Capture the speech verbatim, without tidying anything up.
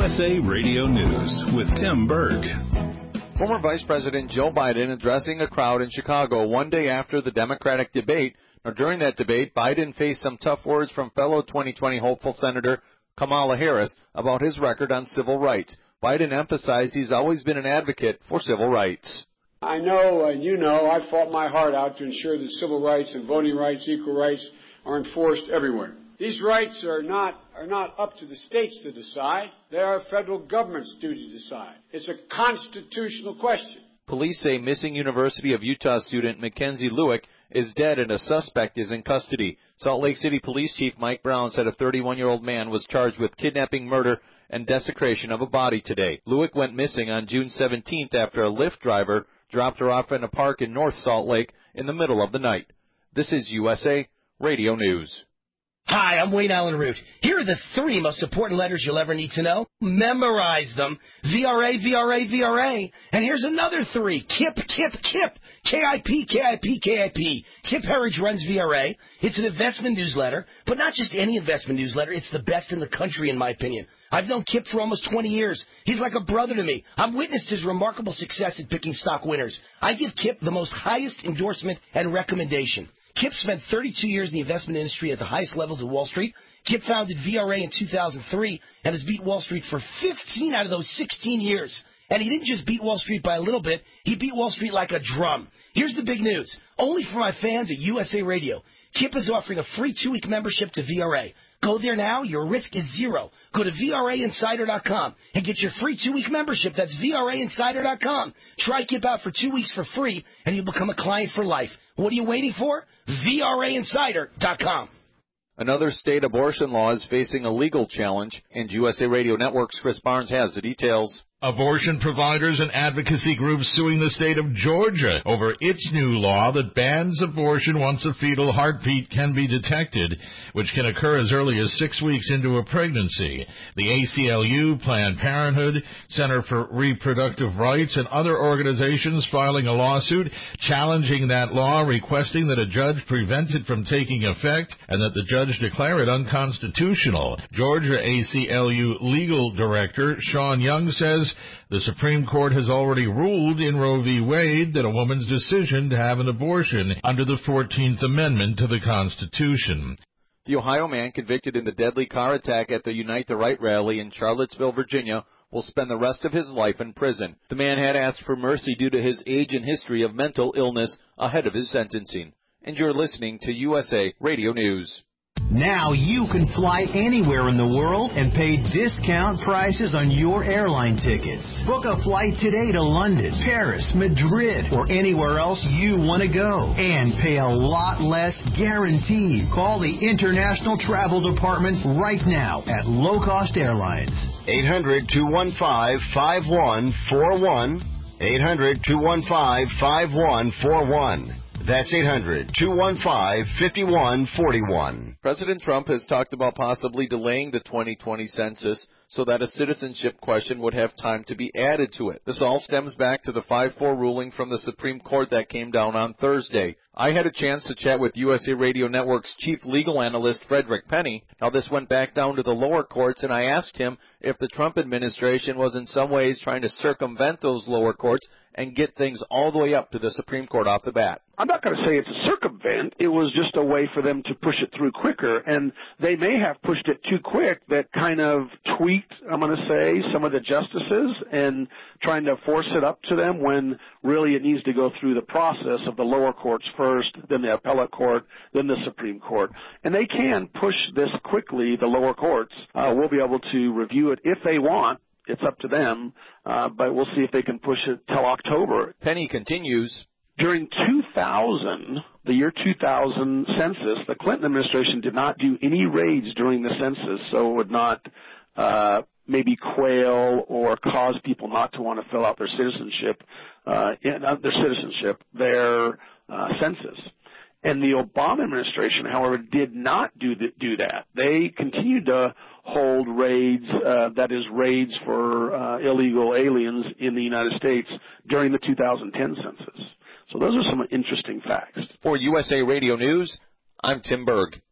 S A Radio News with Tim Berg. Former Vice President Joe Biden addressing a crowd in Chicago one day after the Democratic debate. Now, during that debate, Biden faced some tough words from fellow twenty twenty hopeful Senator Kamala Harris about his record on civil rights. Biden emphasized he's always been an advocate for civil rights. I know, and you know, I fought my heart out to ensure that civil rights and voting rights, equal rights, are enforced everywhere. These rights are not are not up to the states to decide. They are federal government's duty to decide. It's a constitutional question. Police say missing University of Utah student Mackenzie Lewick is dead and a suspect is in custody. Salt Lake City Police Chief Mike Brown said a thirty-one-year-old man was charged with kidnapping, murder, and desecration of a body today. Lewick went missing on June seventeenth after a Lyft driver dropped her off in a park in North Salt Lake in the middle of the night. This is U S A Radio News. Hi, I'm Wayne Allen Root. Here are the three most important letters you'll ever need to know. Memorize them. V R A, V R A, V R A. And here's another three. KIP, KIP, KIP. K I P, K I P, K I P. Kip Herriage runs V R A. It's an investment newsletter, but not just any investment newsletter. It's the best in the country, in my opinion. I've known Kip for almost twenty years. He's like a brother to me. I've witnessed his remarkable success at picking stock winners. I give Kip the most highest endorsement and recommendation. Kip spent thirty-two years in the investment industry at the highest levels of Wall Street. Kip founded V R A in two thousand three and has beat Wall Street for fifteen out of those sixteen years. And he didn't just beat Wall Street by a little bit. He beat Wall Street like a drum. Here's the big news. Only for my fans at U S A Radio, Kip is offering a free two-week membership to V R A. Go there now. Your risk is zero. Go to V R A insider dot com and get your free two-week membership. That's V R A insider dot com. Try Kip out for two weeks for free, and you'll become a client for life. What are you waiting for? V R A insider dot com. Another state abortion law is facing a legal challenge, and U S A Radio Network's Chris Barnes has the details. Abortion providers and advocacy groups suing the state of Georgia over its new law that bans abortion once a fetal heartbeat can be detected, which can occur as early as six weeks into a pregnancy. The A C L U, Planned Parenthood, Center for Reproductive Rights, and other organizations filing a lawsuit challenging that law, requesting that a judge prevent it from taking effect and that the judge declare it unconstitutional. Georgia A C L U legal director Sean Young says the Supreme Court has already ruled in Roe v. Wade that a woman's decision to have an abortion under the fourteenth Amendment to the Constitution. The Ohio man convicted in the deadly car attack at the Unite the Right rally in Charlottesville, Virginia, will spend the rest of his life in prison. The man had asked for mercy due to his age and history of mental illness ahead of his sentencing. And you're listening to U S A Radio News. Now you can fly anywhere in the world and pay discount prices on your airline tickets. Book a flight today to London, Paris, Madrid, or anywhere else you want to go. And pay a lot less guaranteed. Call the International Travel Department right now at Low Cost Airlines. eight hundred, two one five, five one four one. eight hundred, two one five, five one four one. That's eight hundred, two one five, five one four one. President Trump has talked about possibly delaying the twenty twenty census so that a citizenship question would have time to be added to it. This all stems back to the five four ruling from the Supreme Court that came down on Thursday. I had a chance to chat with U S A Radio Network's chief legal analyst, Frederick Penny. Now, this went back down to the lower courts, and I asked him if the Trump administration was in some ways trying to circumvent those lower courts and get things all the way up to the Supreme Court off the bat. I'm not going to say it's a circumvent. It was just a way for them to push it through quicker, and they may have pushed it too quick that kind of tweaked, I'm going to say, some of the justices and trying to force it up to them when really it needs to go through the process of the lower courts first, then the appellate court, then the Supreme Court. And they can push this quickly, the lower courts. Uh, we'll be able to review it if they want. It's up to them, uh, but we'll see if they can push it till October. Penny continues. During two thousand, the year two thousand census, the Clinton administration did not do any raids during the census, so it would not uh, maybe quail or cause people not to want to fill out their citizenship, uh, in, uh, their citizenship, their uh, census. And the Obama administration, however, did not do the, do that. They continued to hold raids, uh, that is raids for uh, illegal aliens in the United States during the two thousand ten census. So those are some interesting facts. For U S A Radio News, I'm Tim Berg.